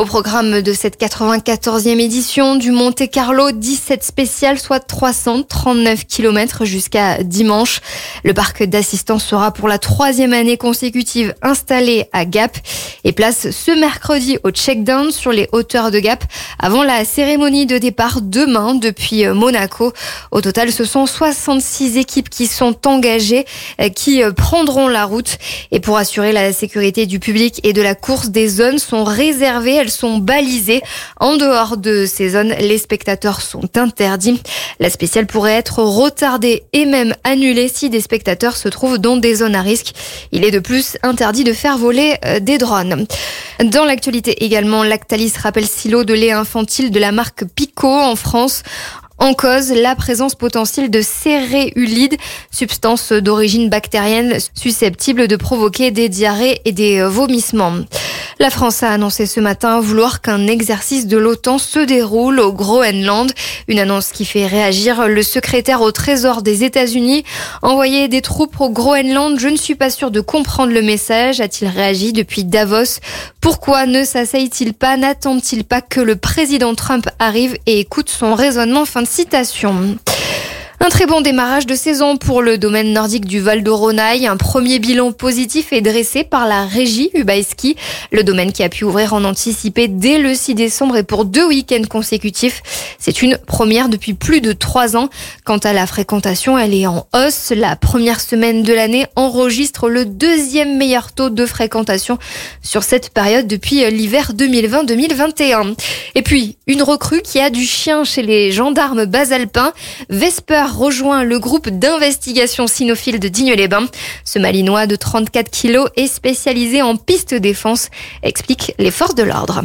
Au programme de cette 94e édition du Monte Carlo, 17 spéciales, soit 339 km jusqu'à dimanche. Le parc d'assistance sera pour la 3e année consécutive installé à Gap et place ce mercredi au check-down sur les hauteurs de Gap avant la cérémonie de départ demain depuis Monaco. Au total, ce sont 66 équipes qui sont engagées, qui prendront la route. Et pour assurer la sécurité du public et de la course, des zones sont réservées, elles sont balisées. En dehors de ces zones, les spectateurs sont interdits. La spéciale pourrait être retardée et même annulée si des spectateurs se trouvent dans des zones à risque. Il est de plus interdit de faire voler des drones. Dans l'actualité également, Lactalis rappelle silo de lait infantile de la marque Pico en France. En cause, la présence potentielle de céréulide, substance d'origine bactérienne susceptible de provoquer des diarrhées et des vomissements. La France a annoncé ce matin vouloir qu'un exercice de l'OTAN se déroule au Groenland. Une annonce qui fait réagir le secrétaire au Trésor des États-Unis. Envoyer des troupes au Groenland, je ne suis pas sûr de comprendre le message, a-t-il réagi depuis Davos. Pourquoi ne s'asseye-t-il pas, n'attend-il pas que le président Trump arrive et écoute son raisonnement ? Fin de citation. Un très bon démarrage de saison pour le domaine nordique du Val-d'Oronaï. Un premier bilan positif est dressé par la régie Ubaïski. Le domaine qui a pu ouvrir en anticipé dès le 6 décembre et pour 2 week-ends consécutifs. C'est une première depuis plus de 3 ans. Quant à la fréquentation, elle est en hausse. La première semaine de l'année enregistre le 2e meilleur taux de fréquentation sur cette période depuis l'hiver 2020-2021. Et puis, une recrue qui a du chien chez les gendarmes basalpins. Vesper rejoint le groupe d'investigation cynophile de Digne-les-Bains. Ce Malinois de 34 kilos est spécialisé en piste défense, explique les forces de l'ordre.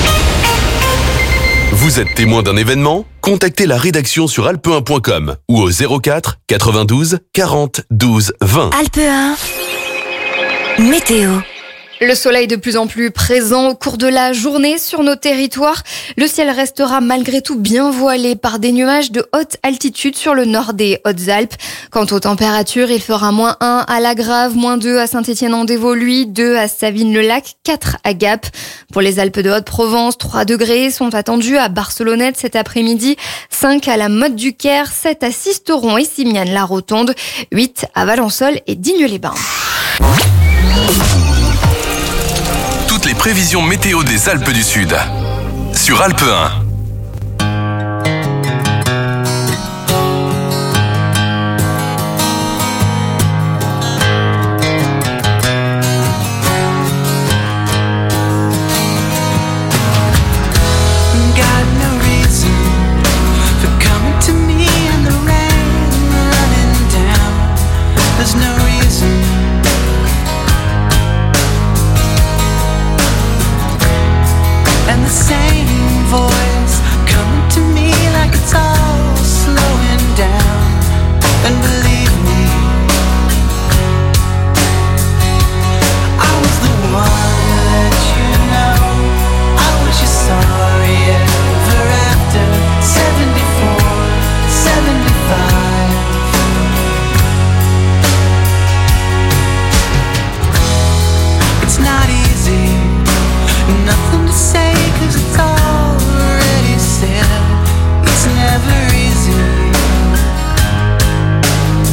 Vous êtes témoin d'un événement ? Contactez la rédaction sur alpe1.com ou au 04 92 40 12 20. Alpe 1 Météo. Le soleil de plus en plus présent au cours de la journée sur nos territoires. Le ciel restera malgré tout bien voilé par des nuages de haute altitude sur le nord des Hautes-Alpes. Quant aux températures, il fera -1 à La Grave, -2 à Saint-Étienne-en-Dévoluy, 2 à Savines-le-Lac, 4 à Gap. Pour les Alpes de Haute-Provence, 3 degrés sont attendus à Barcelonnette cet après-midi, 5 à la Motte-du-Caire, 7 à Sisteron et Simiane-la-Rotonde, 8 à Valençol et Digne-les-Bains. Toutes les prévisions météo des Alpes du Sud sur Alpe 1. And the same voice coming to me like it's all slowing down. And believe me, I was the one to let you know I was your sorry ever after 74, 75. It's not easy, nothing to say 'cause it's already said. It's never easy.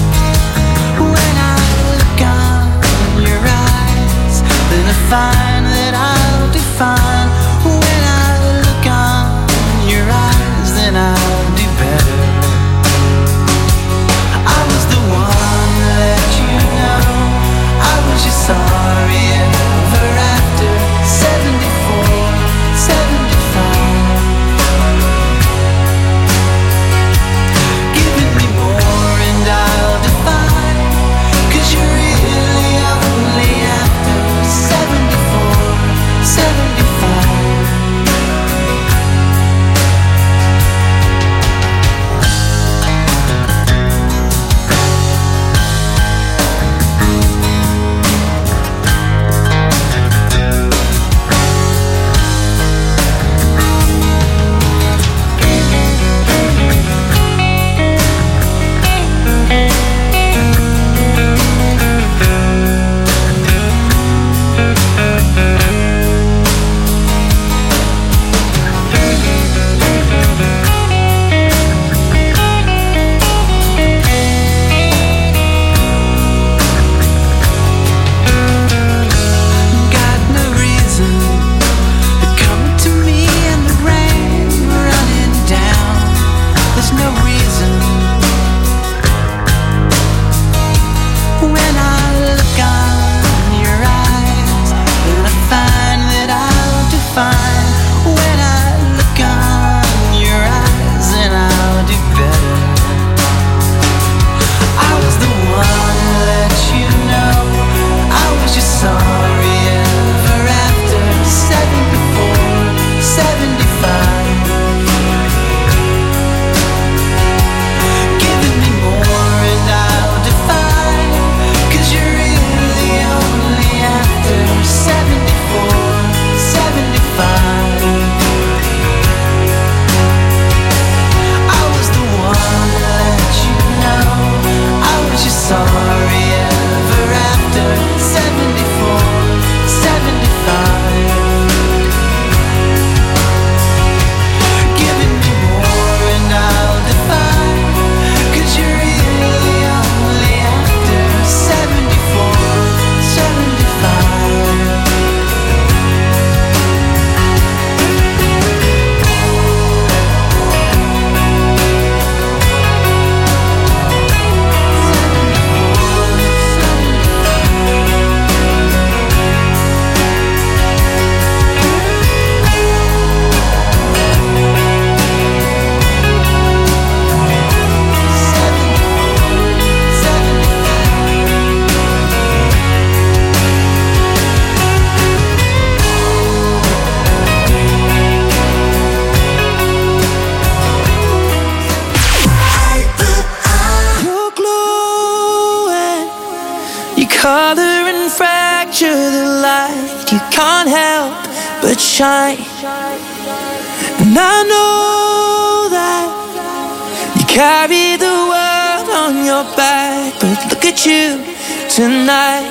you can't help but shine. And I know that you carry the world on your back, but look at you tonight.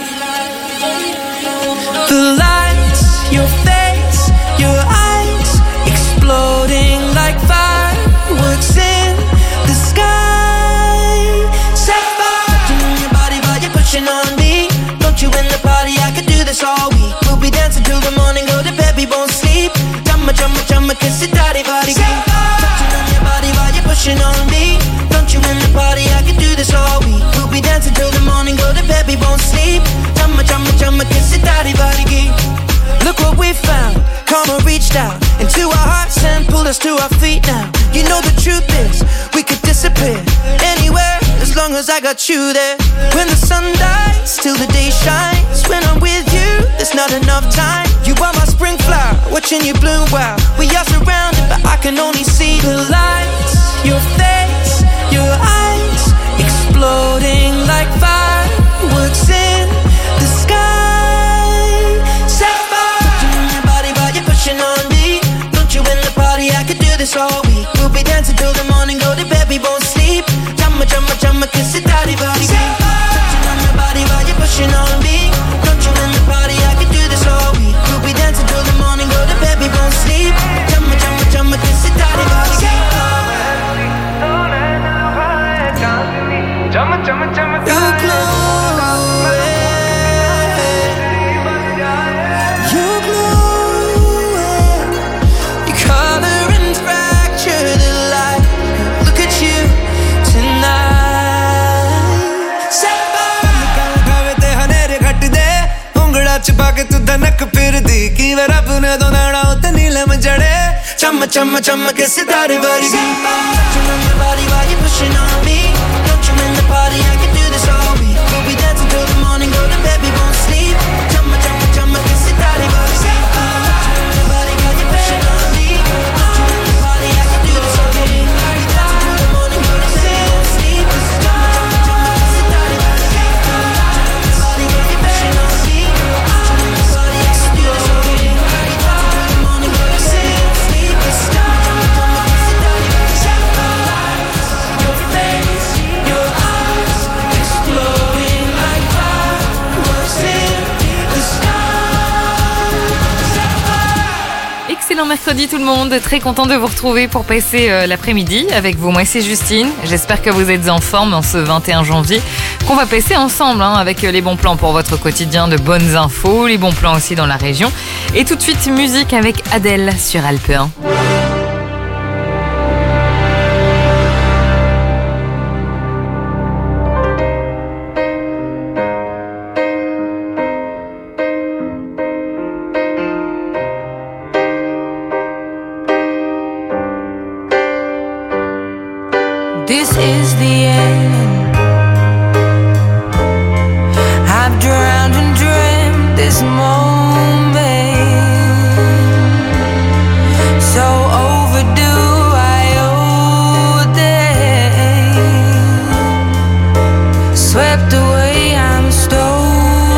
The lights, your face, your eyes, exploding like fireworks in the sky. Set fire in your body while you're pushing on me. Don't you in the party, I could do this all week. We'll be dancing till the morning, go to bed, we won't sleep. Chumma, chumma, chumma, kiss it, daddy, body. Touching on your body while you're pushing on me. Don't you in the party, I could do this all week. We'll be dancing till the morning, go to bed, we won't sleep. Chumma, chumma, chumma, kiss it, daddy, body. Look what we found, karma reached out into our hearts and pulled us to our feet now. You know the truth is, we could disappear anywhere as long as I got you there. When the sun dies, till the day shines. When I'm with you, there's not enough time. You are my spring flower, watching you bloom wild. We are surrounded, but I can only see the lights. Your face, your eyes, exploding like fireworks in the sky. Set fire in your body while you're pushing on me. Don't you in the party, I could do this all week. We'll be dancing till the morning, go to bed, we won't sleep. Chumma, chumma, chumma, kiss it, daddy, body. Touching on your body while you're pushing on me. Don't you in the party, I could do this all week. We'll be dancing till the morning, go to bed, we won't sleep. Chumma, chumma, chumma, kiss it, daddy, body. You're glowing, you're glowing. Your color and fracture the light. Look at you tonight. Set fire. गावे ते हनेरे घट दे उंगड़ा छुपा के तू धनक फिर दी की वे रब ने दो नाड़ा उते नीलम जड़े Chumma, chumma, chumma, kiss it, daddy, body. Touching on your body while you're pushing on me. Don't you in the party, I can do this all week. We'll be dancing till the morning, go to bed, we won't sleep. Chumma, chumma, chumma, kiss it, daddy, body. Touching on your body while you're pushing on me. Don't you in the party, I can do this all week. We'll be dancing till the morning, go to bed, we won't sleep. Chumma, chumma, chumma, kiss it, daddy, body. Touching on your body while you're pushing on me. Don't you in the party, I can do this all week. We'll be dancing till the morning, go to bed, we won't sleep. Excellent mercredi tout le monde, très content de vous retrouver pour passer l'après-midi avec vous. Moi c'est Justine, j'espère que vous êtes en forme en ce 21 janvier qu'on va passer ensemble avec les bons plans pour votre quotidien, de bonnes infos, les bons plans aussi dans la région. Et tout de suite musique avec Adèle sur Alpe 1. This is the end. I've drowned and dreamt this moment. So overdue, I owe them. Swept away, I'm stolen.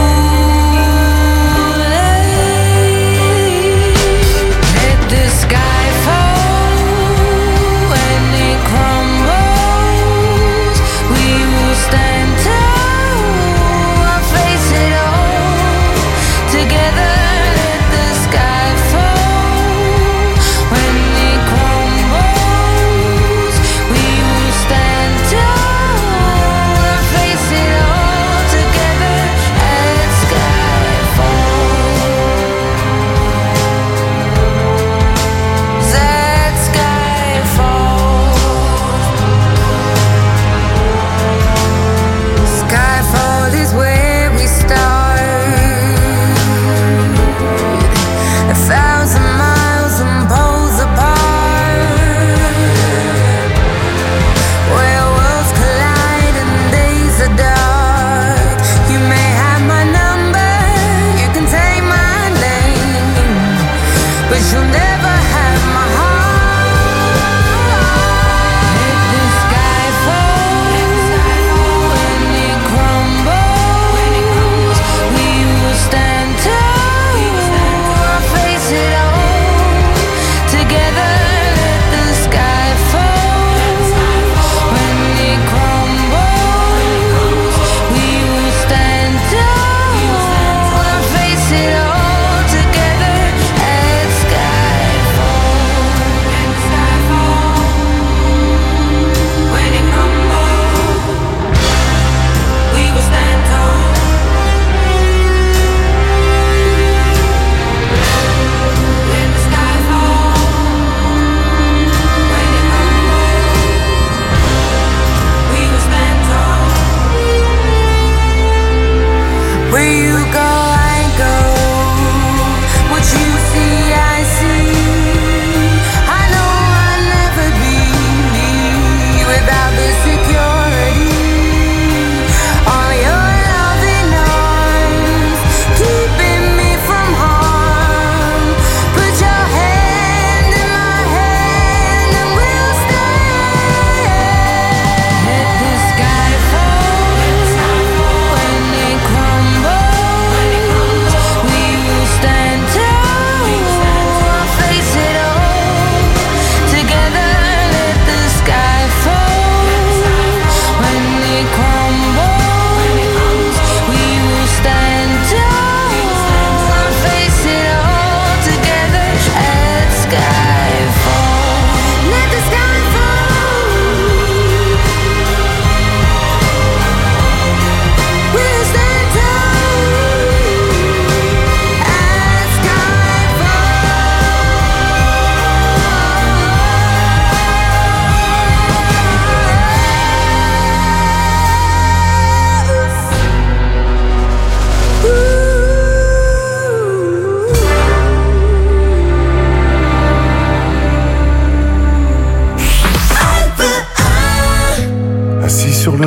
Let the sky fall and it crumbles. We will stand tall, I'll face it all together.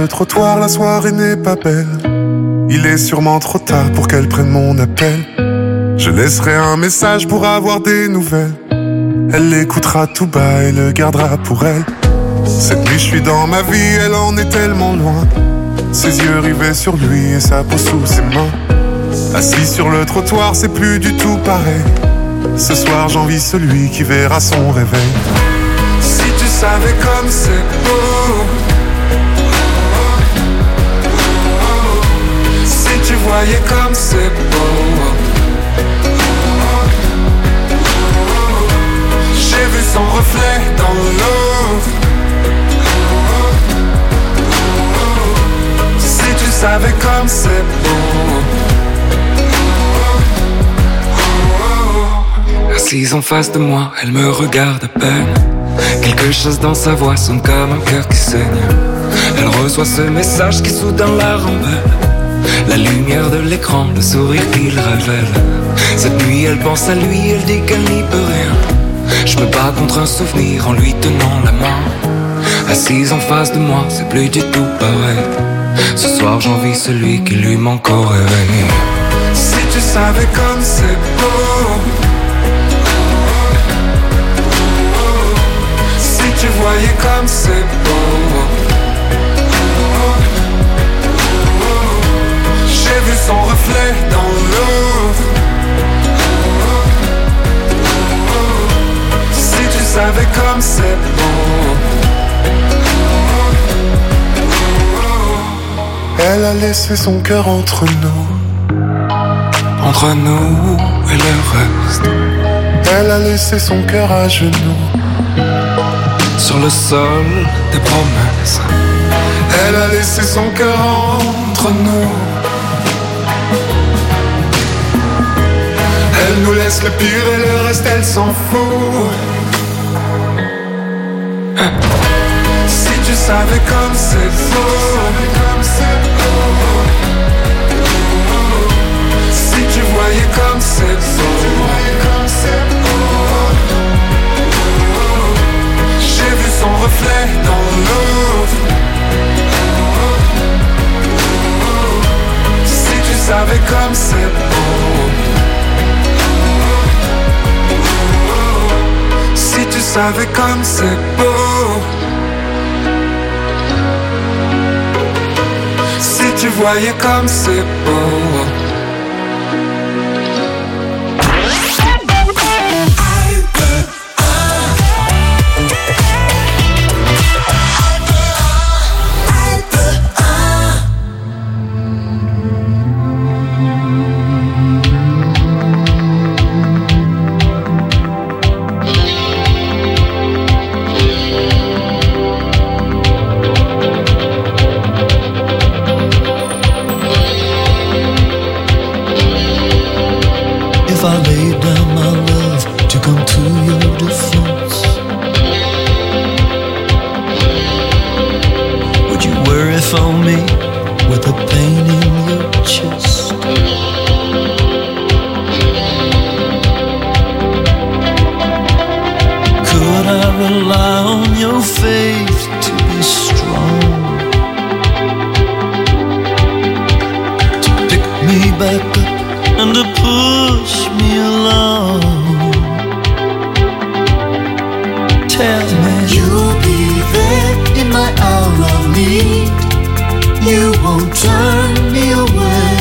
le trottoir, la soirée n'est pas belle. Il est sûrement trop tard pour qu'elle prenne mon appel. Je laisserai un message pour avoir des nouvelles. Elle l'écoutera tout bas et le gardera pour elle. Cette nuit je suis dans ma vie, elle en est tellement loin. Ses yeux rivés sur lui et sa peau sous ses mains. Assis sur le trottoir, c'est plus du tout pareil. Ce soir j'envie celui qui verra son réveil. Si tu savais comme c'est beau, si tu voyais comme c'est beau. J'ai vu son reflet dans l'eau. Si tu savais comme c'est beau. Assise en face de moi, elle me regarde à peine. Quelque chose dans sa voix sonne comme un cœur qui saigne. Elle reçoit ce message qui soudain la rembelle. La lumière de l'écran, le sourire qu'il révèle. Cette nuit elle pense à lui, elle dit qu'elle n'y peut rien. Je me bats contre un souvenir en lui tenant la main. Assise en face de moi, c'est plus du tout pareil. Ce soir j'envie celui qui lui manque au réveil. Si tu savais comme c'est beau. Si tu voyais comme c'est beau. J'ai vu son reflet dans l'eau. Si tu savais comme c'est beau. Elle a laissé son cœur entre nous et le reste. Elle a laissé son cœur à genoux sur le sol des promesses. Elle a laissé son cœur entre nous. Elle nous laisse le pire et le reste elle s'en fout. Si tu savais comme c'est beau. Si tu voyais comme c'est beau. J'ai vu son reflet dans l'eau. Si tu savais comme c'est beau. Si tu savais comme c'est beau. Si tu voyais comme c'est beau. If I laid down my love to come to your defense, would you worry for me with the pain in your chest? Could I rely on your faith to be strong, to pick me back up and to push me along? Tell me you'll be there in my hour of need. You won't turn me away.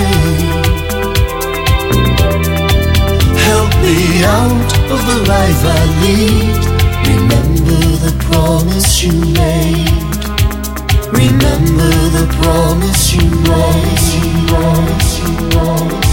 Help me out of the life I lead. Remember the promise you made. Remember the promise you made. Promise you promise.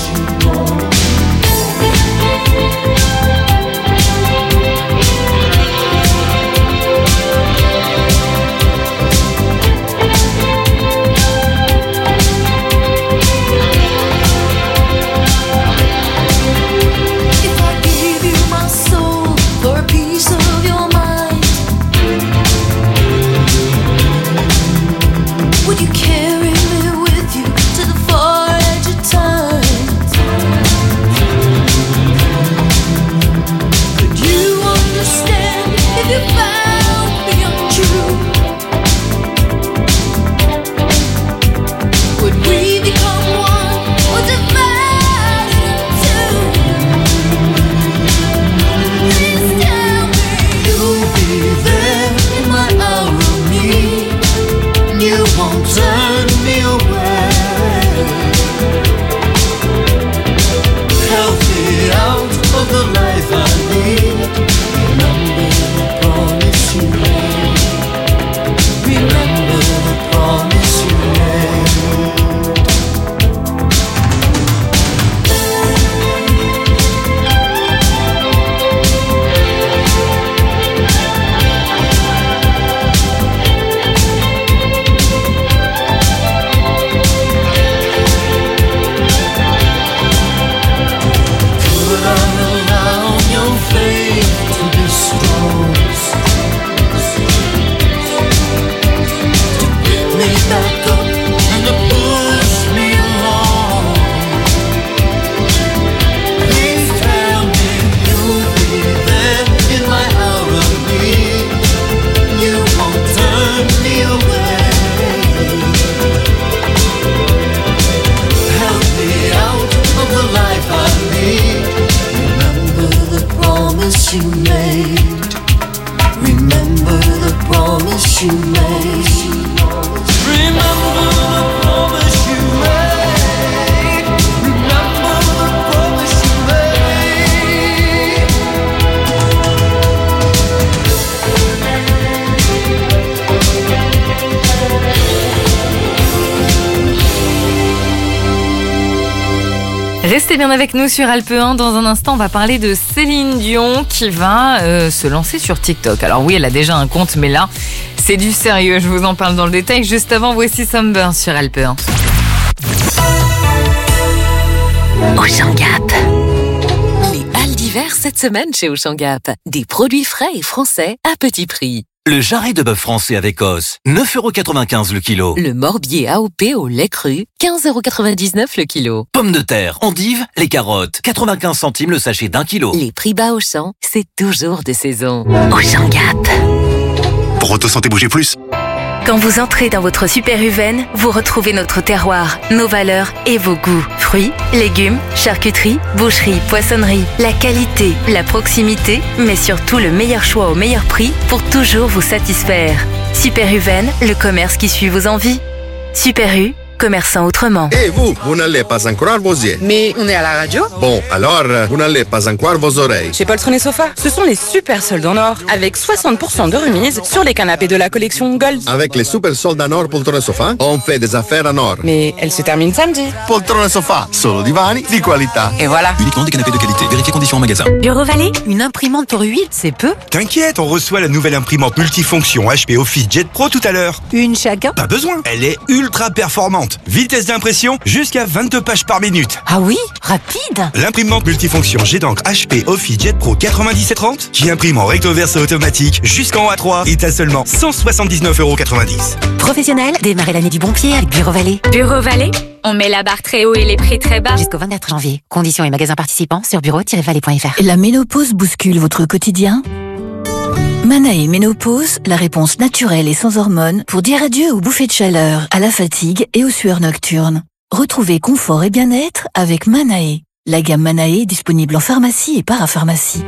made. Remember the promise you made. Remember the promise you made. Remember the promise you made. Restez bien avec nous sur Alpe 1. Dans un instant, on va parler de Céline Dion qui va se lancer sur TikTok. Alors oui, elle a déjà un compte, mais là, c'est du sérieux. Je vous en parle dans le détail. Juste avant, voici Sunburn sur Alpe 1. Auchan Gap. Les halles d'hiver cette semaine chez Auchan Gap. Des produits frais et français à petit prix. Le jarret de bœuf français avec os, 9,95€ le kilo. Le morbier AOP au lait cru, 15,99€ le kilo. Pommes de terre, endives, les carottes, 95 centimes le sachet d'1 kilo. Les prix bas Auchan, c'est toujours de saison. Auchan Gap. Pour Auto Santé Bouger Plus. Quand vous entrez dans votre Super Uven, vous retrouvez notre terroir, nos valeurs et vos goûts. Fruits, légumes, charcuterie, boucherie, poissonnerie. La qualité, la proximité, mais surtout le meilleur choix au meilleur prix pour toujours vous satisfaire. Super Uven, le commerce qui suit vos envies. Super U, commerçant autrement. Et vous n'allez pas en croire vos yeux. Mais on est à la radio. Bon, alors, vous n'allez pas en croire vos oreilles. Chez Poltron et Sofa, ce sont les super soldes en or, avec 60% de remise sur les canapés de la collection Gold. Avec les super soldes en or Poltron et Sofa, on fait des affaires en or. Mais elle se termine samedi. Poltron et Sofa, solo divani di qualità. Et voilà. Uniquement des canapés de qualité. Vérifiez conditions en magasin. Bureau Vallée, une imprimante pour huile, c'est peu. T'inquiète, on reçoit la nouvelle imprimante multifonction HP Office Jet Pro tout à l'heure. Une chacun? Pas besoin, elle est ultra performante. Vitesse d'impression jusqu'à 22 pages par minute. Ah oui, rapide. L'imprimante multifonction Jet d'encre HP Office Jet Pro 9730 qui imprime en recto verso automatique jusqu'en A3 est à seulement 179,90€. Professionnel, démarrez l'année du bon pied avec Bureau Vallée. Bureau Vallée, on met la barre très haut et les prix très bas. Jusqu'au 24 janvier. Conditions et magasins participants sur bureau-vallée.fr. La ménopause bouscule votre quotidien ? Manae Ménopause, la réponse naturelle et sans hormones pour dire adieu aux bouffées de chaleur, à la fatigue et aux sueurs nocturnes. Retrouvez confort et bien-être avec Manae. La gamme Manae est disponible en pharmacie et parapharmacie.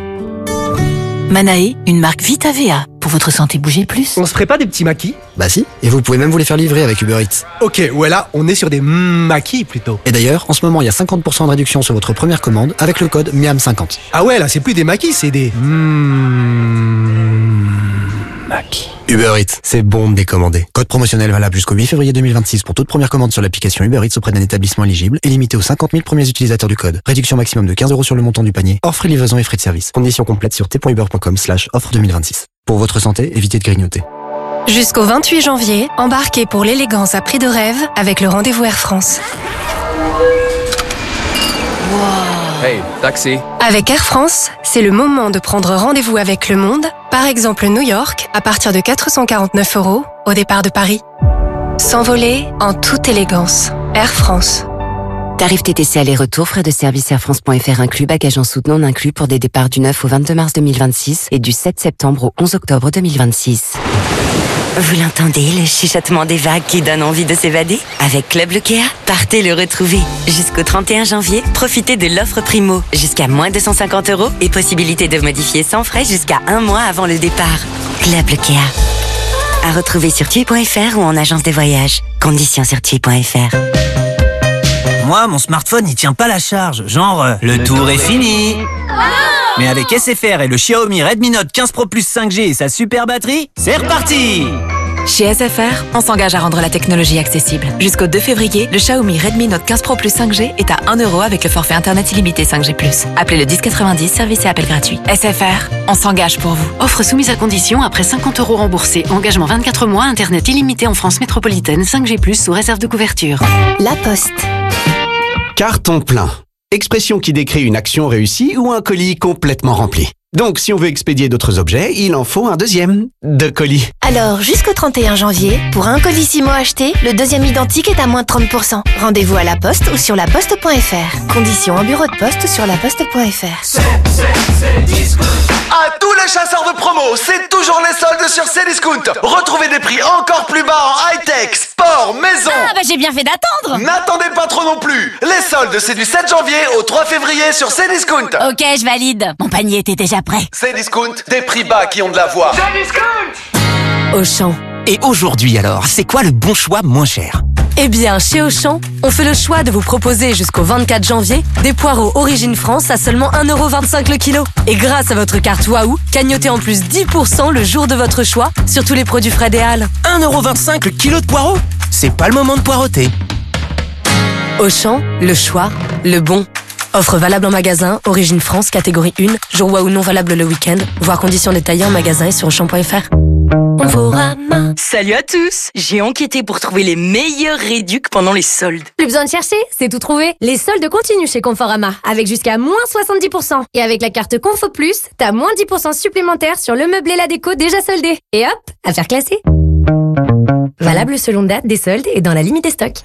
Manae, une marque Vitavea. Pour votre santé, bougez plus. On se ferait pas des petits maquis? Bah si, et vous pouvez même vous les faire livrer avec Uber Eats. Ok, ouais là, on est sur des maquis plutôt. Et d'ailleurs, en ce moment, il y a 50% de réduction sur votre première commande avec le code MIAM50. Ah ouais, là, c'est plus des maquis, c'est des maquis. Uber Eats, c'est bon de décommander. Code promotionnel valable jusqu'au 8 février 2026 pour toute première commande sur l'application Uber Eats auprès d'un établissement éligible et limité aux 50 000 premiers utilisateurs du code. Réduction maximum de 15€ sur le montant du panier, hors frais de livraison et frais de service. Conditions complètes sur t.uber.com/offre 2026. Pour votre santé, évitez de grignoter. Jusqu'au 28 janvier, embarquez pour l'élégance à prix de rêve avec le rendez-vous Air France. Hey, taxi. Avec Air France, c'est le moment de prendre rendez-vous avec le monde, par exemple New York, à partir de 449€ au départ de Paris. S'envoler en toute élégance. Air France. Tarif TTC aller-retour, frais de service airfrance.fr inclus, bagages en soute non inclus pour des départs du 9 au 22 mars 2026 et du 7 septembre au 11 octobre 2026. Vous l'entendez, le chuchotement des vagues qui donne envie de s'évader? Avec Club Ikea, partez le retrouver. Jusqu'au 31 janvier, profitez de l'offre Primo. Jusqu'à moins 250€ et possibilité de modifier sans frais jusqu'à 1 mois avant le départ. Club Ikea. À retrouver sur TUI.fr ou en agence de voyage. Conditions sur TUI.fr. Moi, mon smartphone, il tient pas la charge. Genre, le tour est fini. Mais avec SFR et le Xiaomi Redmi Note 15 Pro Plus 5G et sa super batterie, c'est reparti! Chez SFR, on s'engage à rendre la technologie accessible. Jusqu'au 2 février, le Xiaomi Redmi Note 15 Pro Plus 5G est à 1€ avec le forfait internet illimité 5G+. Appelez le 1090, service et appel gratuit. SFR, on s'engage pour vous. Offre soumise à condition après 50€ remboursés. Engagement 24 mois, internet illimité en France métropolitaine 5G+, sous réserve de couverture. La Poste. Carton plein. Expression qui décrit une action réussie ou un colis complètement rempli. Donc, si on veut expédier d'autres objets, il en faut un deuxième de colis. Alors, jusqu'au 31 janvier, pour un colis Simo acheté, le deuxième identique est à moins de 30%. Rendez-vous à la Poste ou sur laposte.fr. Conditions en bureau de poste sur laposte.fr. À tous les chasseurs de promo, c'est toujours les soldes sur Cdiscount. Retrouvez des prix encore plus bas en high-tech, sport, maison. Ah bah j'ai bien fait d'attendre. N'attendez pas trop non plus. Les soldes, c'est du 7 janvier au 3 février sur Cdiscount. Ok, je valide. Mon panier était déjà après. Cdiscount, des prix bas qui ont de la voix. Auchan. Et aujourd'hui alors, c'est quoi le bon choix moins cher? Eh bien, chez Auchan, on fait le choix de vous proposer jusqu'au 24 janvier des poireaux Origine France à seulement 1,25€ le kilo. Et grâce à votre carte Waouh, cagnotez en plus 10% le jour de votre choix sur tous les produits frais des Halles. 1,25€ le kilo de poireaux? C'est pas le moment de poireauter. Auchan, le choix, le bon. Offre valable en magasin, Origine France, catégorie 1, jour Waouh non valable le week-end, voire conditions détaillées en magasin et sur Auchan.fr. Salut à tous. J'ai enquêté pour trouver les meilleurs réducs pendant les soldes. Plus besoin de chercher, c'est tout trouvé. Les soldes continuent chez Conforama, avec jusqu'à moins 70%. Et avec la carte Confo Plus, t'as moins 10% supplémentaire sur le meuble et la déco déjà soldés. Et hop, affaire classée. Valable selon date des soldes et dans la limite des stocks.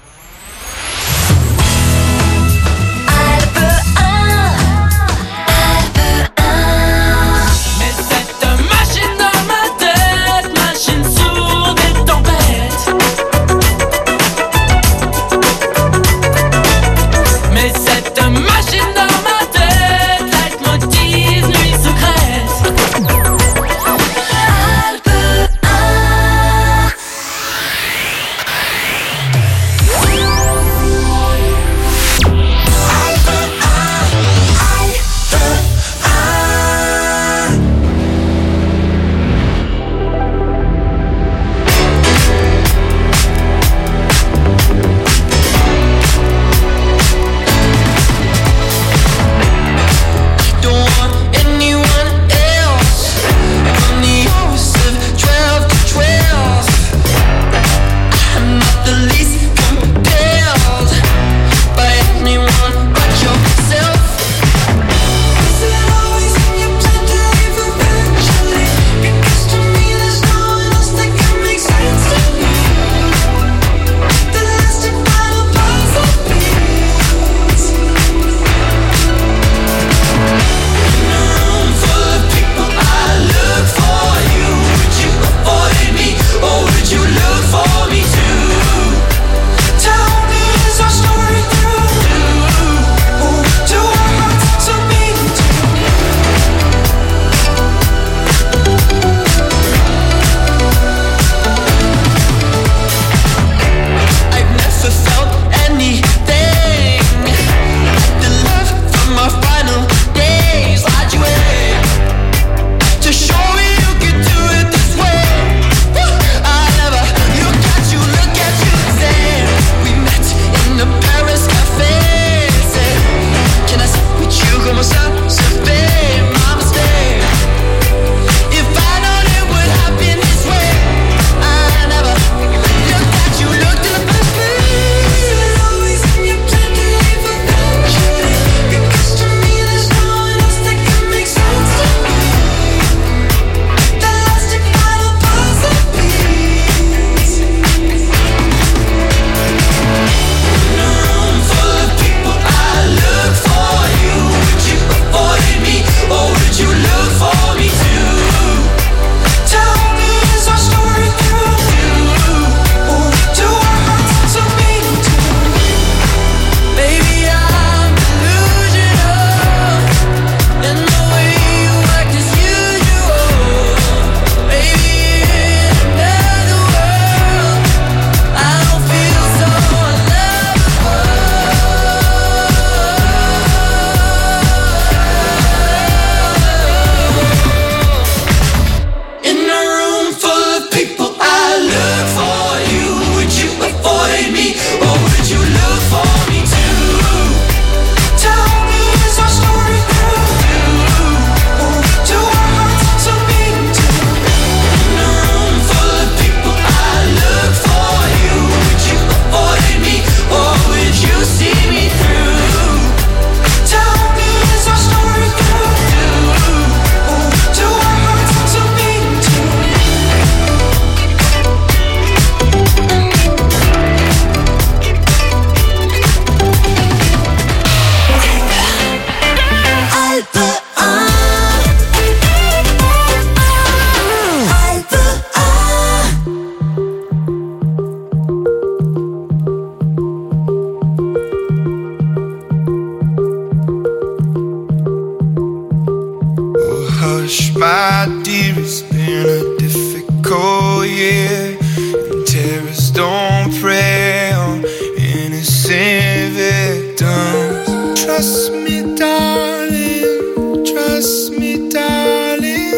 It's been a difficult year, and terrorists don't prey on innocent victims. Trust me, darling, trust me, darling.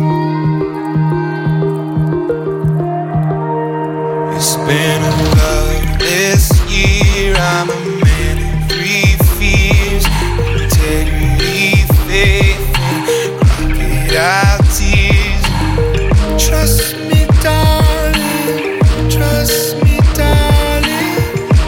It's been a loveless year, I'm a man of three fears: integrity, faith, and crocodile tears. Trust me, darling, trust me, darling.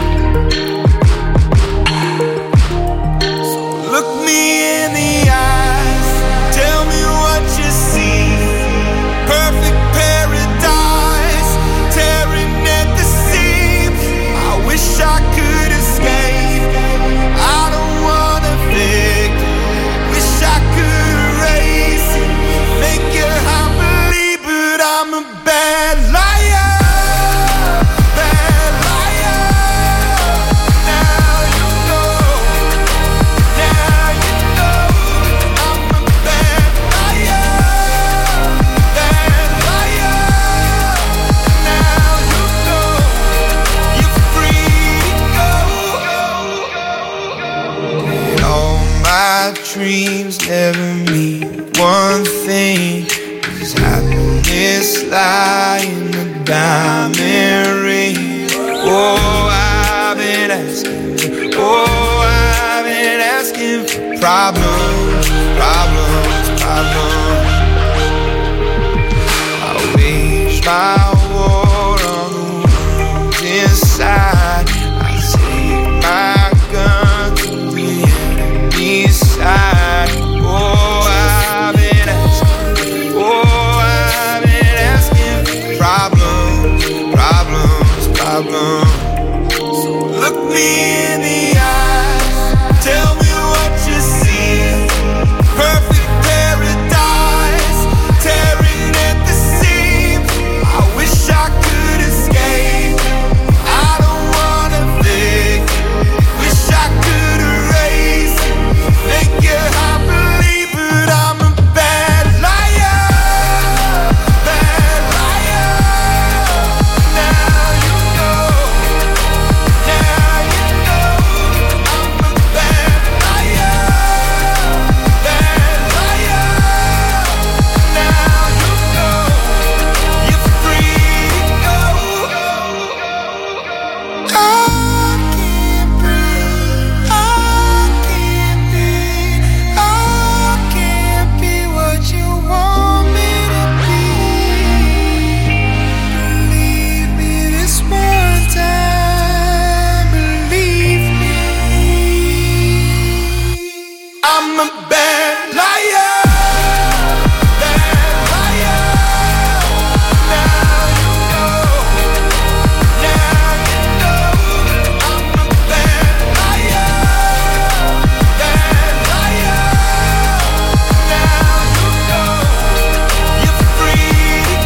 So look me in the eyes, tell me what you see. Perfect paradise, tearing at the seams. I wish I could escape, I don't wanna fake. Wish I could erase it, make your heart believe, but I'm a bad liar, bad liar. Now you know, now you know, I'm a bad liar, bad liar. Now you know, you're free to go. And all my dreams never mean one thing. Does happiness lie in the diamond ring? Oh, I've been asking, oh, I've been asking for problems, problems, problems. I wage my war on the ones inside. I take my gun to the enemy's side. Oh, I've been asking, oh, I've been asking for problems, problems, problems. So look me in the eyes, tell me what you see. Perfect paradise, tearing at the seams. I wish I could escape, I don't wanna fake. Wish I could erase it, make your heart believe, but I'm a bad liar, bad liar. Now you know, now you know, I'm a bad liar, bad liar. Now you know, you're free to go. I can't breathe, I can't be, I can't be what you want me to be. Believe me this one time, believe me. I'm a bad liar, bad liar. Now you know, now you know, I'm a bad liar, bad liar. Now you know, you're free to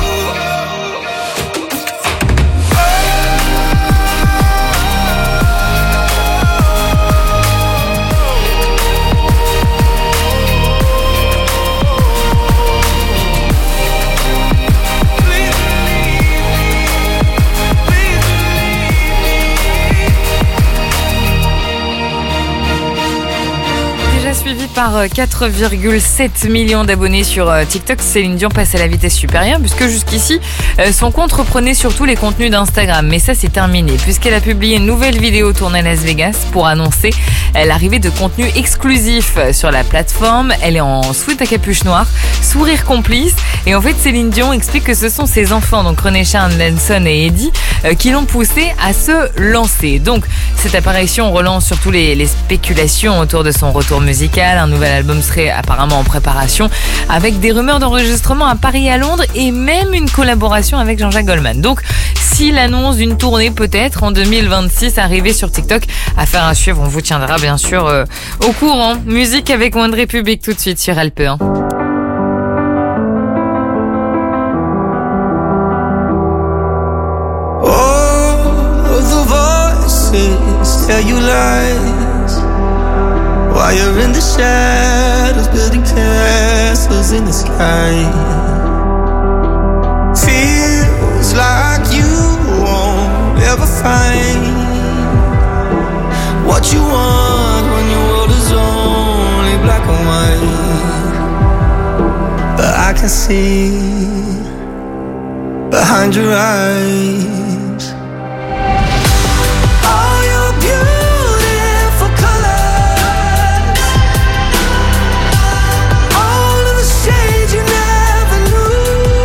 Déjà suivi par 4,7 millions d'abonnés sur TikTok, Céline Dion passe à la vitesse supérieure puisque jusqu'ici, son compte reprenait surtout les contenus d'Instagram. Mais ça, c'est terminé puisqu'elle a publié une nouvelle vidéo tournée à Las Vegas pour annoncer l'arrivée de contenus exclusifs sur la plateforme. Elle est en sweat à capuche noire, sourire complice. Et en fait, Céline Dion explique que ce sont ses enfants, donc René Charles, Nelson et Eddie, qui l'ont poussée à se lancer. Donc, cette apparition relance surtout les spéculations autour de son retour musical. Un nouvel album serait apparemment en préparation, avec des rumeurs d'enregistrement à Paris et à Londres, et même une collaboration avec Jean-Jacques Goldman. Donc, si l'annonce d'une tournée peut-être en 2026 arrivée sur TikTok, affaire à suivre, on vous tiendra bien sûr au courant. Musique avec One Republic tout de suite sur LP1. Tell you lies while you're in the shadows, building castles in the sky. can see behind your eyes. All your beautiful colors, all of the shades you never knew.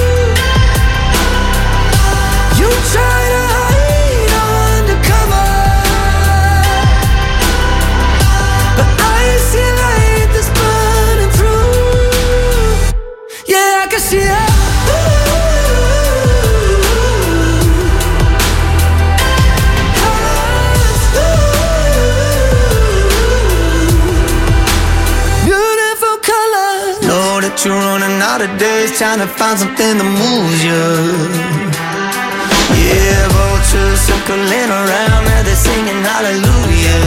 You try to hide undercover, but I see a light that's burning through. Yeah, I can see it. You're running out of days, trying to find something that moves you. Yeah, vultures circling around, and they're singing hallelujah.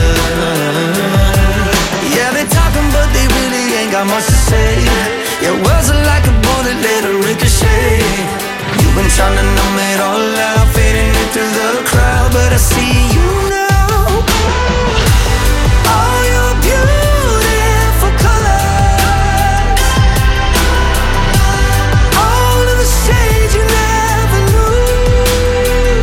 Yeah, they're talking, but they really ain't got much to say. Your words are like a bullet, let it ricochet. You've been trying to numb it all out, fading into the crowd, but I see you now. All your beautiful colors, shades you never knew.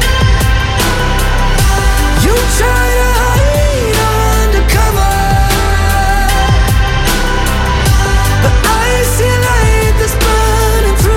You try to hide undercover, but I see a light that's burning through.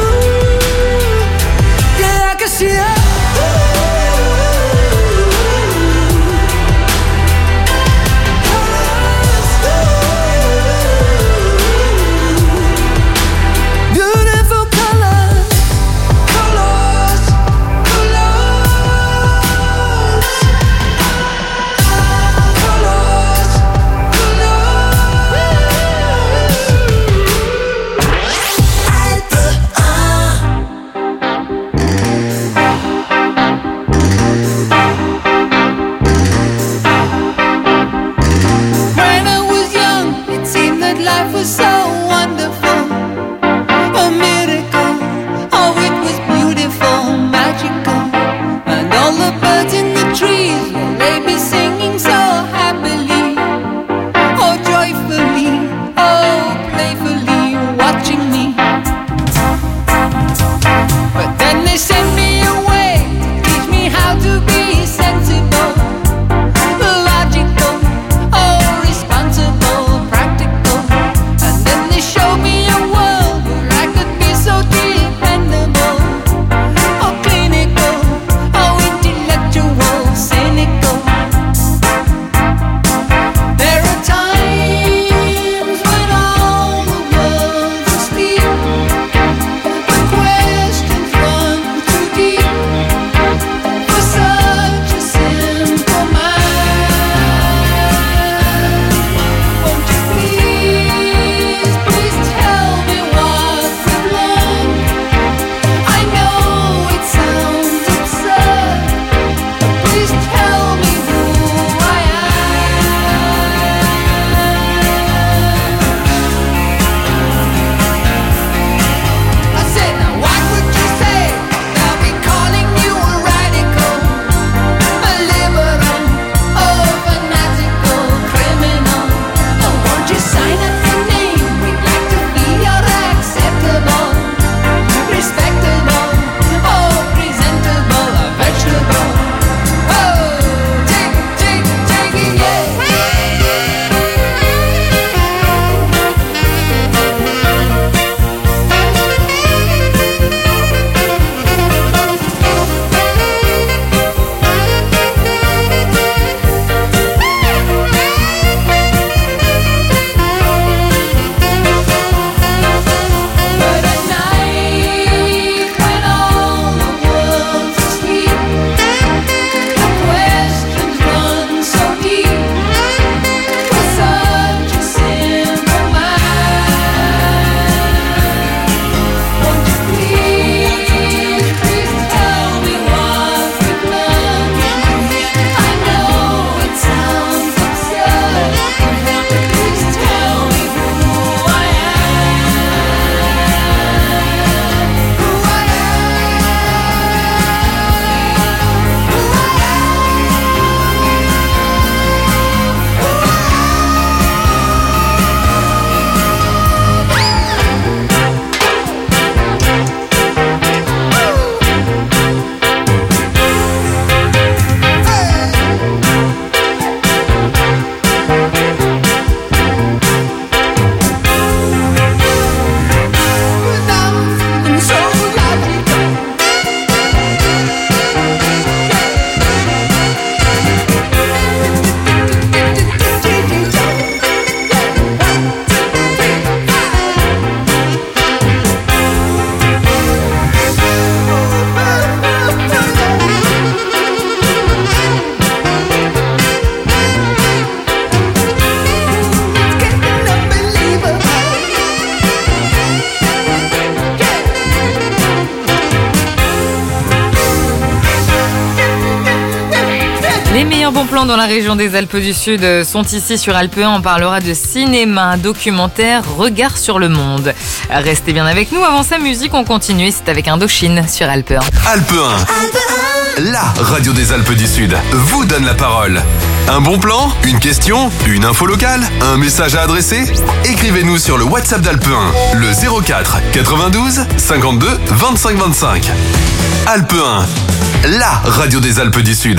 Les meilleurs bons plans dans la région des Alpes du Sud sont ici sur Alpe 1. On parlera de cinéma, documentaire, regard sur le monde. Restez bien avec nous. Avant sa musique, on continue. C'est avec Indochine sur Alpe 1. Alpe 1, la radio des Alpes du Sud, vous donne la parole. Un bon plan, une question, une info locale, un message à adresser? Écrivez-nous sur le WhatsApp d'Alpe 1, le 04 92 52 25 25. Alpe 1, la radio des Alpes du Sud.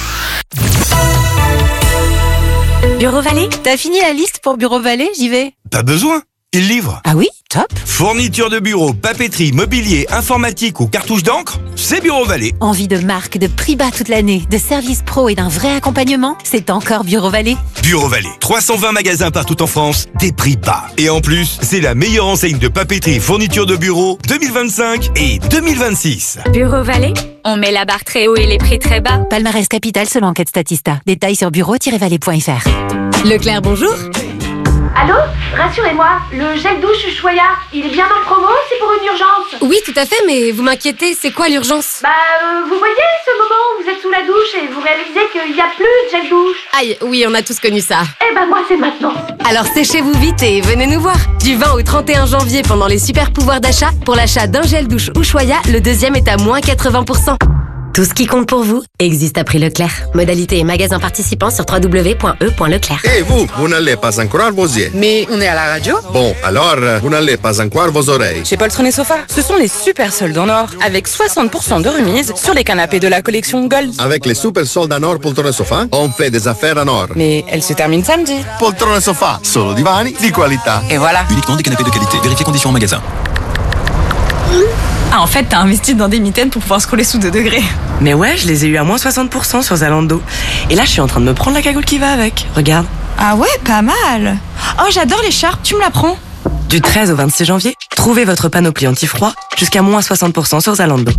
Bureau Vallée, t'as fini la liste pour Bureau Vallée? J'y vais. Pas besoin, il livre. Ah oui, top. Fourniture de bureau, papeterie, mobilier, informatique ou cartouche d'encre, c'est Bureau Vallée. Envie de marque, de prix bas toute l'année, de services pro et d'un vrai accompagnement? C'est encore Bureau Vallée. Bureau Vallée, 320 magasins partout en France, des prix bas. Et en plus, c'est la meilleure enseigne de papeterie et fourniture de bureau 2025 et 2026. Bureau Vallée, on met la barre très haut et les prix très bas. Palmarès Capital selon enquête Statista. Détails sur bureau-vallée.fr. Leclerc, bonjour. Allô? Rassurez-moi, le gel douche Ushuaïa, il est bien en promo, c'est pour une urgence? Oui, tout à fait, mais vous m'inquiétez, c'est quoi l'urgence? Vous voyez ce moment où vous êtes sous la douche et vous réalisez qu'il n'y a plus de gel douche? Aïe, oui, on a tous connu ça. Moi c'est maintenant. Alors séchez-vous vite et venez nous voir. Du 20 au 31 janvier pendant les super pouvoirs d'achat, pour l'achat d'un gel douche Ushuaïa, le deuxième est à moins 80%. Tout ce qui compte pour vous existe à prix Leclerc. Modalité et magasin participants sur www.e.leclerc. Et vous n'allez pas encore vos yeux. Mais on est à la radio. Bon, alors, vous n'allez pas encore vos oreilles. Chez Poltron et Sofa, ce sont les super soldes en or, avec 60% de remise sur les canapés de la collection Gold. Avec les super soldes en or Poltron et Sofa, on fait des affaires en or. Mais elle se termine samedi. Poltron et Sofa, solo divani di qualità. Et voilà. Uniquement des canapés de qualité. Vérifiez conditions en magasin. Ah, en fait, t'as investi dans des mitaines pour pouvoir scroller sous 2 degrés. Mais ouais, je les ai eu à moins 60% sur Zalando. Et là, je suis en train de me prendre la cagoule qui va avec. Regarde. Ah ouais, pas mal. Oh, j'adore l'écharpe, tu me la prends? Du 13 au 26 janvier, trouvez votre panoplie anti-froid jusqu'à moins 60% sur Zalando.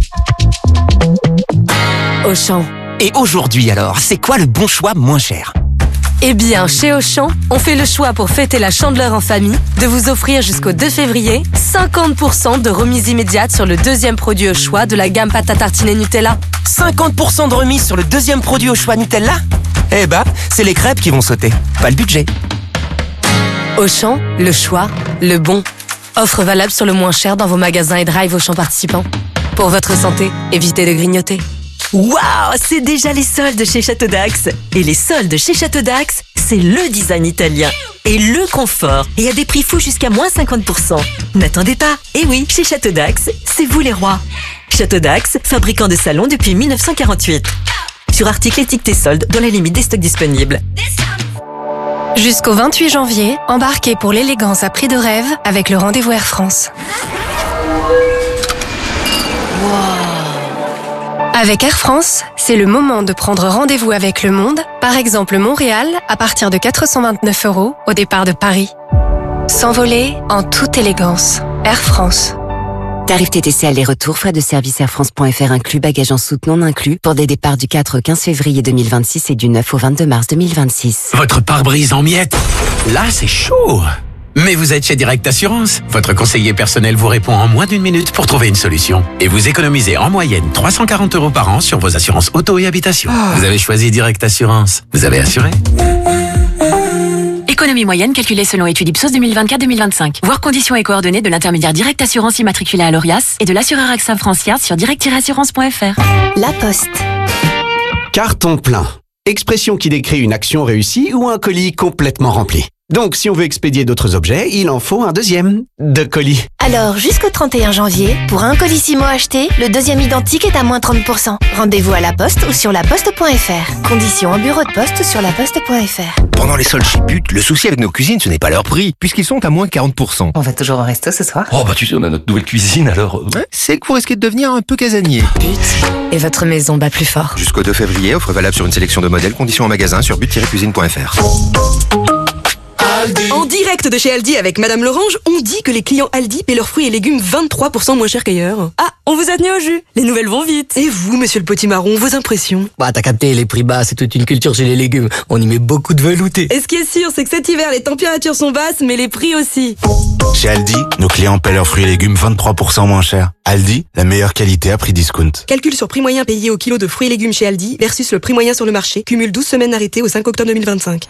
Auchan. Et aujourd'hui alors, c'est quoi le bon choix moins cher? Eh bien, chez Auchan, on fait le choix pour fêter la Chandeleur en famille de vous offrir jusqu'au 2 février 50% de remise immédiate sur le deuxième produit au choix de la gamme pâte à tartiner Nutella. 50% de remise sur le deuxième produit au choix Nutella? Eh bah, c'est les crêpes qui vont sauter, pas le budget. Auchan, le choix, le bon. Offre valable sur le moins cher dans vos magasins et drive Auchan participants. Pour votre santé, évitez de grignoter. Waouh, c'est déjà les soldes chez Château d'Axe. Et les soldes chez Château d'Axe, c'est le design italien et le confort. Et à des prix fous jusqu'à moins 50%. N'attendez pas. Et oui, chez Château d'Axe, c'est vous les rois. Château d'Axe, fabricant de salons depuis 1948. Sur articles étiquetés soldes dans la limite des stocks disponibles. Jusqu'au 28 janvier, embarquez pour l'élégance à prix de rêve avec le rendez-vous Air France. Avec Air France, c'est le moment de prendre rendez-vous avec le monde, par exemple Montréal, à partir de 429 € au départ de Paris. S'envoler en toute élégance. Air France. Tarif TTC aller-retour, frais de service airfrance.fr inclus, bagages en soute non inclus, pour des départs du 4 au 15 février 2026 et du 9 au 22 mars 2026. Votre pare-brise en miettes? Là, c'est chaud. Mais vous êtes chez Direct Assurance. Votre conseiller personnel vous répond en moins d'1 minute pour trouver une solution. Et vous économisez en moyenne 340 € par an sur vos assurances auto et habitation. Vous avez choisi Direct Assurance. Vous avez assuré? Économie moyenne calculée selon étude Ipsos 2024-2025. Voir conditions et coordonnées de l'intermédiaire Direct Assurance immatriculé à l'ORIAS et de l'assureur AXA France sur direct-assurance.fr. La Poste. Carton plein. Expression qui décrit une action réussie ou un colis complètement rempli. Donc, si on veut expédier d'autres objets, il en faut un deuxième de colis. Alors, jusqu'au 31 janvier, pour un colissimo acheté, le deuxième identique est à moins 30%. Rendez-vous à la Poste ou sur laposte.fr. Conditions en bureau de poste sur laposte.fr. Pendant les soldes chez But, le souci avec nos cuisines, ce n'est pas leur prix, puisqu'ils sont à moins 40%. On va toujours au resto ce soir? Oh bah tu sais, on a notre nouvelle cuisine alors... Ouais, c'est que vous risquez de devenir un peu casanier. But. Et votre maison bat plus fort. Jusqu'au 2 février, offre valable sur une sélection de modèles, conditions en magasin sur but-cuisine.fr. En direct de chez Aldi avec Madame Lorange, on dit que les clients Aldi paient leurs fruits et légumes 23% moins cher qu'ailleurs. Ah, on vous a tenu au jus. Les nouvelles vont vite. Et vous, monsieur le potimarron, vos impressions? Bah, t'as capté, les prix bas, c'est toute une culture chez les légumes. On y met beaucoup de velouté. Et ce qui est sûr, c'est que cet hiver, les températures sont basses, mais les prix aussi. Chez Aldi, nos clients paient leurs fruits et légumes 23% moins cher. Aldi, la meilleure qualité à prix discount. Calcul sur prix moyen payé au kilo de fruits et légumes chez Aldi versus le prix moyen sur le marché. Cumule 12 semaines arrêtées au 5 octobre 2025.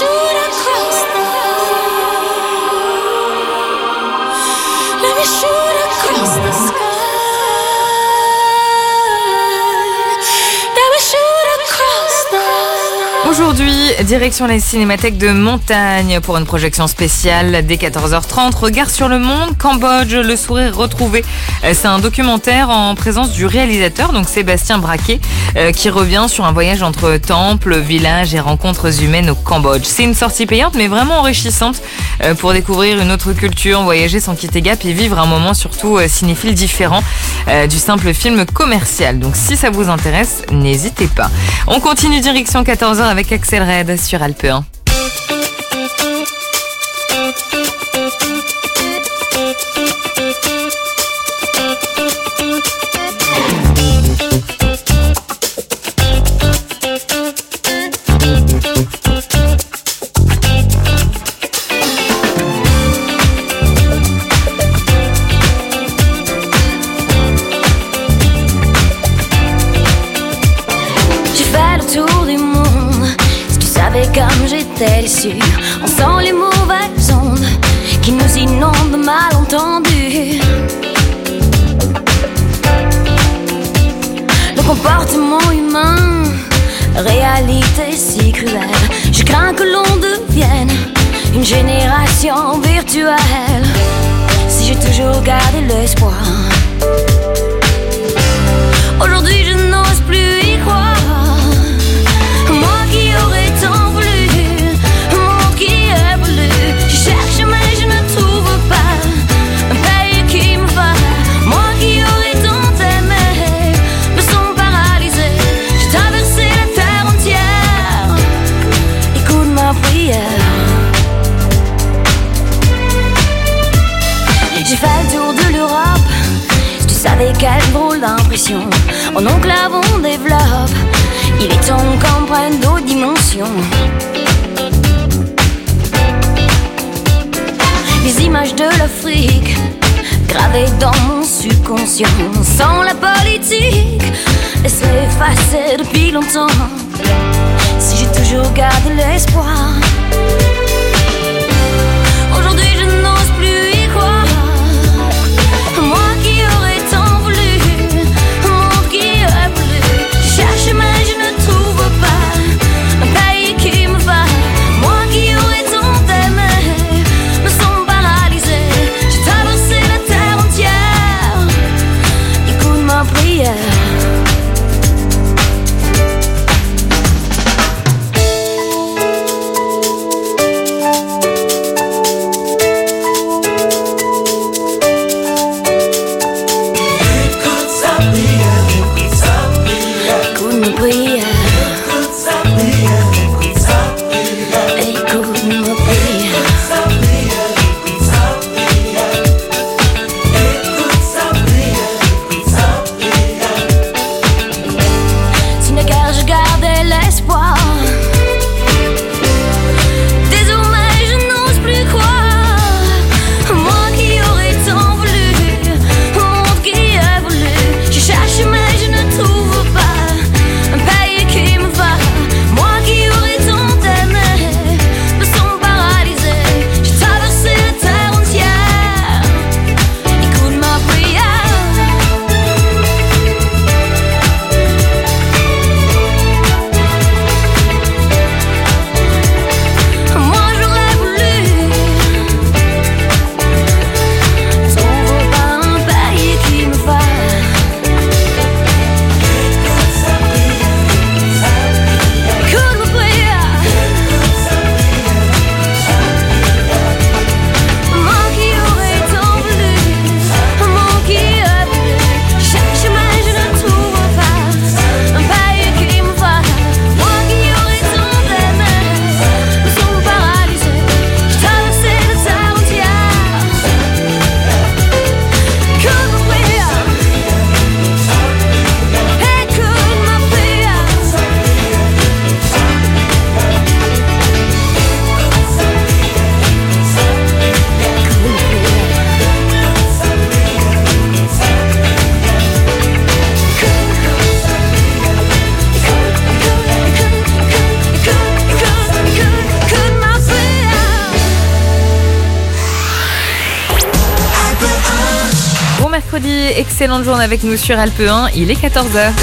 Aujourd'hui, direction les cinémathèques de Montagne pour une projection spéciale dès 14h30. Regard sur le monde, Cambodge, le sourire retrouvé. C'est un documentaire en présence du réalisateur, donc Sébastien Braquet, qui revient sur un voyage entre temples, villages et rencontres humaines au Cambodge. C'est une sortie payante mais vraiment enrichissante pour découvrir une autre culture, voyager sans quitter Gap et vivre un moment surtout cinéphile différent du simple film commercial. Donc si ça vous intéresse, n'hésitez pas. On continue direction 14h avec Axel Red sur Alpe 1. Comme j'étais déçue, on sent les mauvaises ondes qui nous inondent de malentendus. Le comportement humain, réalité si cruelle. Je crains que l'on devienne une génération virtuelle. Si j'ai toujours gardé l'espoir, aujourd'hui je n'ose plus y croire. Moi qui aurais tant voulu, monde qui évolue. Je cherche mais je ne trouve pas un pays qui me va. Moi qui aurais tant aimé, me sens paralysée. J'ai traversé la terre entière, écoute ma prière. J'ai fait le tour de l'Europe, si tu savais quelle drôle d'impression en enclave on développe. Il est temps qu'on prenne d'autres dimensions. Les images de l'Afrique gravées dans mon subconscient. Sans la politique, laisse-les effacer depuis longtemps. Si j'ai toujours gardé l'espoir, aujourd'hui je n'ose plus y croire. Moi qui aurais tant voulu, monde qui évolue. Je cherche mais je ne trouve pas un pays qui me va. Moi qui aurais tant aimé, me sens paralysée. J'ai traversé la terre entière, écoute ma prière. mercredi, excellente journée avec nous sur Alpe 1, il est 14h.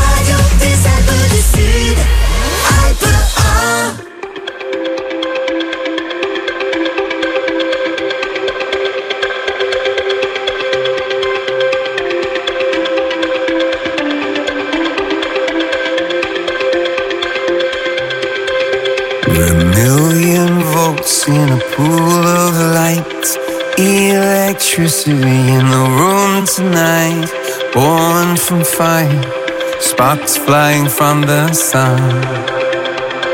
We're a million volts in a pool of light, electricity in the room tonight, born from fire, sparks flying from the sun.